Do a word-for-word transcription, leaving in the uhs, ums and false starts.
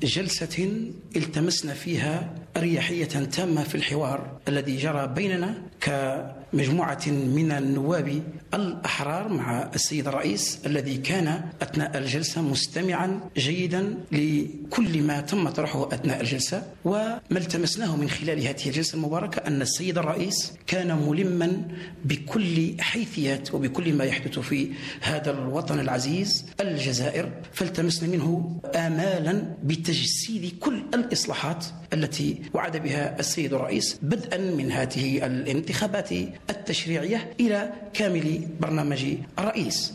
جلسة التمسنا فيها أريحية تامة في الحوار الذي جرى بيننا كمجموعة من النواب الأحرار مع السيد الرئيس، الذي كان أثناء الجلسة مستمعا جيدا لكل ما تم طرحه أثناء الجلسة. وما التمسناه من خلال هذه الجلسة المباركة أن السيد الرئيس كان ملما بكل حيثيات وبكل ما يحدث في هذا الوطن العزيز الجزائر، فالتمسنا منه آمالا بتجسيد كل الإصلاحات التي وعد بها السيد الرئيس، بدءا من هذه الانتخابات التشريعية إلى كامل برنامج الرئيس.